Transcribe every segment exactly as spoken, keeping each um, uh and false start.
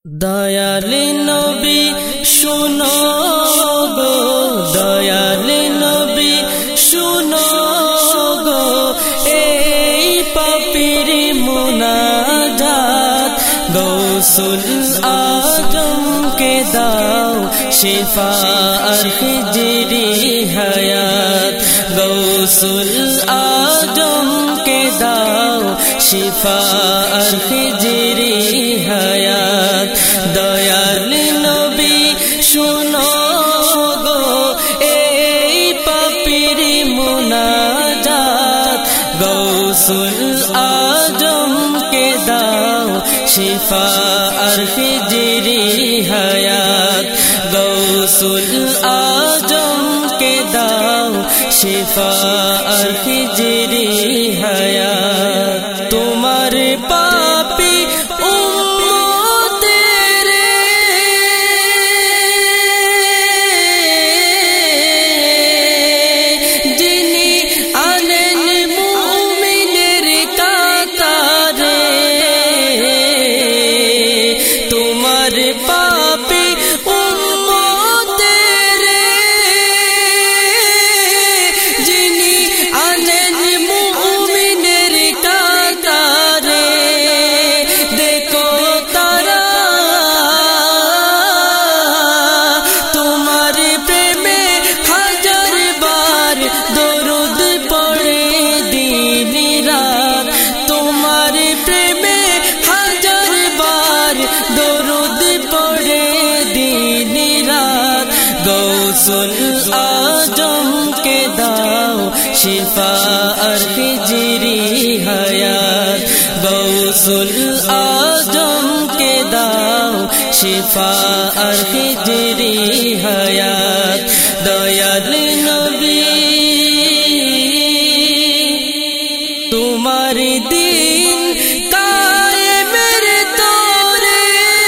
দয়ালে নবী শুনো গো, দয়ালে নবী শুনো গো, এই পাপীর মুনাজাত গৌসুল আজমকে দাও শিফা আর খিজরি হায়াত। গৌসুল আজমকে দাও শিফা আর খিজরি হায়াত। দয়াল নবী শুনো গো, এই পাপীর মুনাজাত গৌসুল আজমকে দাও শিফা আর খিজরি হায়াত। গৌসুল আজমকে দাও শিফা আর খিজরি হায়াত। তোমার পাপী পাপী উম্মতের যিনি আনেন মুমিনের কাতারে, দেখো তারা তোমার প্রেমে হাজার বার দরুদ পড়ে দিন রাত। তোমার প্রেমে হাজার বার দরুদ পড়ে দিন রাত। গৌসুল আজমকে দাও শিফা আর খিজরি হায়াত। গৌসুল আজমকে দাও শিফা আর খিজরি হায়াত। দয়াল নবী তোমার দিন কায়েমের তোরে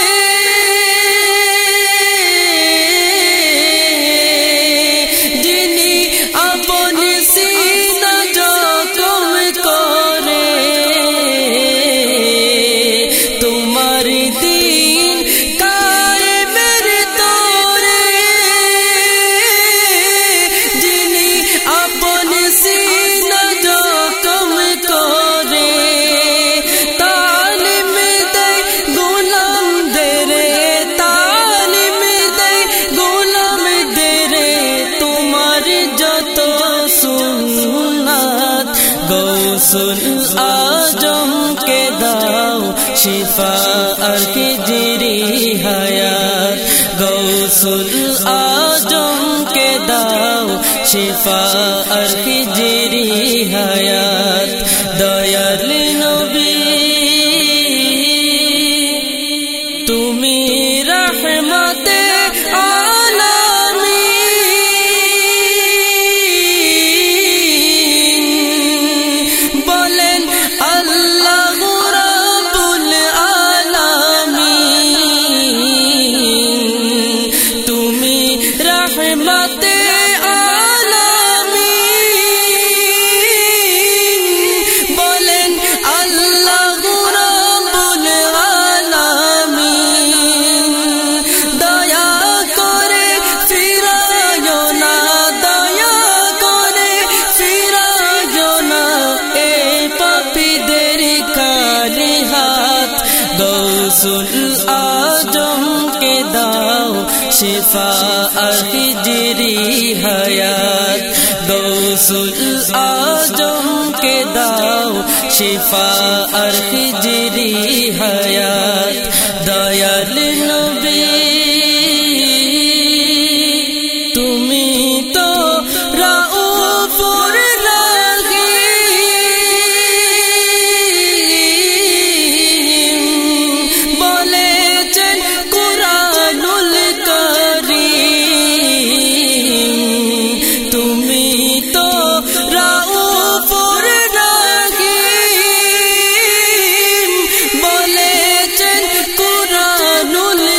যিনি আপন সিনা জখম করে, তোমার দিন কায়েমের তোরে যিনি আপন সিনা জখম করে, তালিম দেয় গোলামদের, তালিম দেয় গোলামদের তোমার যত সুন্নাত। গৌসুল আজমকে দাও শিফা আর খিজরি হায়াত। গৌসুল আজমকে দাও শিফা আর খিজরি হায়াত। দয়াল নবী তুমি রহমতে আলামিন, বলেন আল্লাহ রাব্বুল আলামিন। তুমি রহমতে আলামিন, বলেন আল্লাহ রাব্বুল আলামিন। দয়া করে ফিরায়ো না, দয়া করে ফিরায়ো না এই পাপীদের খালি হাত। গৌসুল আজমকে দাও শিফা আর খিজরি হায়াত। গৌসুল আজমকে দাও শিফা আর খিজরি হায়াত। দয়াল নবী তুমি তো রাউফুর রহিম, বলেছেন কুরআনুল কারীম। তুমি তো রাউফুর রহিম, বলেছেন কুরআনুল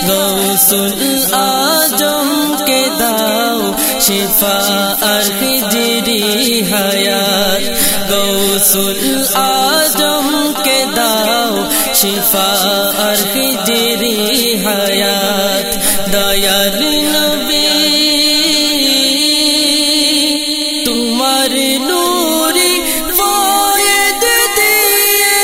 গৌসুল আজম কে দাও শিফা আর খিজরি হায়াত গৌসুল আজম কে দাও শিফা আর খিজরি হায়াত দয়ার নবী তোমার নূরি ফয়েদ দিয়ে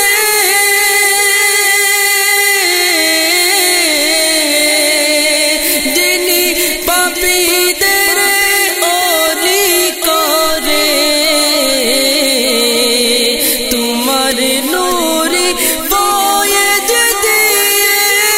যিনি পাপীদের ওলি করে তোমার নূরি ফয়েদ দিয়ে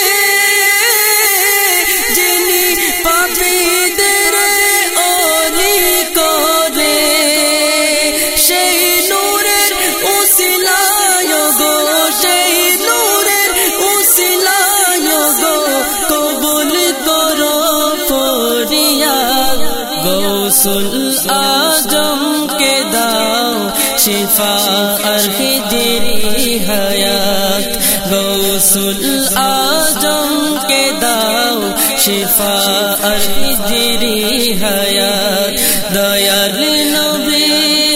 যিনি পাপীদের ওলি করে সেই নূরের উসিলায় গো সেই নূরের উসিলায় গো কবুল করো ফরিয়াদ গৌসুল আজম কে দাও শিফা আর খিজরি হায়াত গৌসুল আজম কে দাও শিফা আর খিজরি হায়াত দয়ার নবী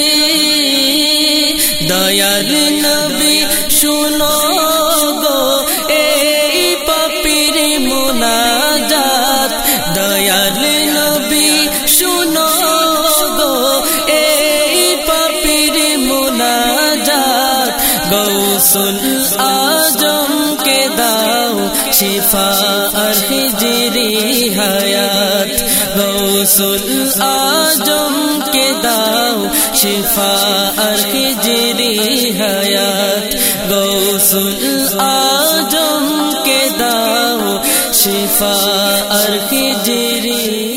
দয়ার নবী শুনো গো এই পাপীর মুনাজাত দয়ার নবী শুনো গো এই পাপীর মুনাজাত গৌসুল আজম কে দাও শিফা আর খিজরি হায়াত গৌসুল আজম কে দাও শিফা আর খিজরি হায়াত গৌসুল আজম কে দাও শিফা আর খিজরি